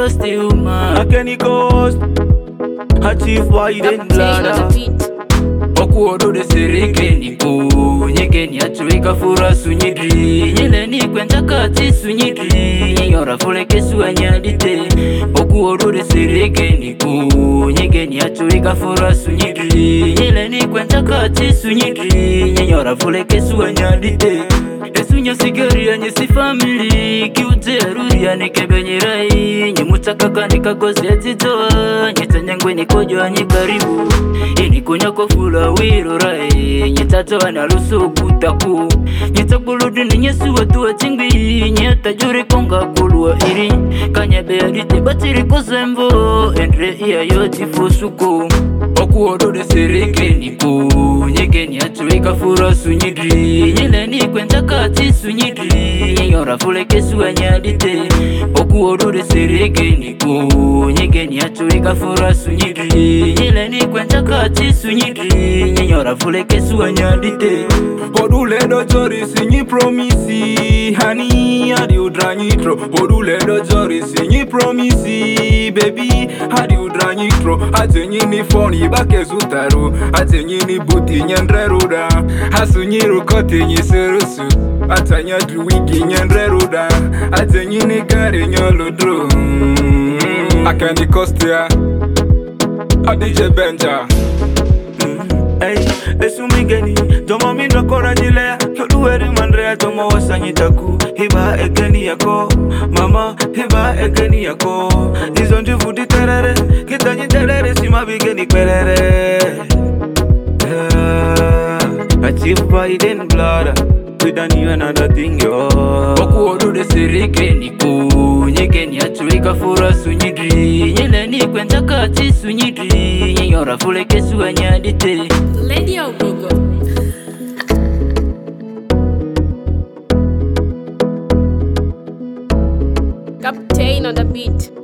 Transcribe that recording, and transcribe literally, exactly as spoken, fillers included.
cost you man. A Kenny cost. Achieve widen blada. Okuodo de sereke nipo nyeke ni atuika fura sunyidri nyele ni kwenda kati sunyidri yora fule kesu anyadite. Okuodo de sereke nipo nyeke ni atuika fura sunyidri nyele ni kwenda kati sunyidri yora fule kesu anyadite. Esunya sigari ya nyesi family kiute aruri ya nikebenyirai nyemutaka kanika gozi ya titoa nyetanyangwe nikojo anyikaribu ini kunya kofula wiro rai nyetatoa na luso kutaku nyetabuludu ni nyesu watu wa chingbi nyetajuri konga kulua iri kanyebe adite batiri kozembo endre iya yoti fosuko. Okuodo de sereke nipo nyeke ni atuika fura sunyidri nyele ni kwenda kati sunyidri yora fule kesu anyadite. Okuodo de sereke nipo nyeke ni atuika fura sunyidri nyele ni kwenda kati sunyidri yora fule kesu anyadite. Odule do jori sinyi promisi honey hadi udranyitro. Odule do jori sinyi promisi baby hadi udranyitro. Atenyi ni foni bake zutaru atenyi ni buti nyandreruda hasunyiru kote nyiserusu atanya duwigi nyandreruda atenyi ni gari nyoludru. Akani kostia Adije Benja. Hey, esumigeni, tomo mi no kora jilea. Kyodueri mandrea tomo wasanyitaku. Hiba egeni yako, mama, hiba egeni yako. Nizonju fudi terere, kitanyi terere, sima bigeni perere. Yeah, achieve Biden blood. We done you another thing, yo. Okuodo de sereke nipo nyeke ni atuika fura sunyidri nyele ni kwenda kati sunyidri yora fule kesu anyadite. Lady Ogogo. Captain on the beat.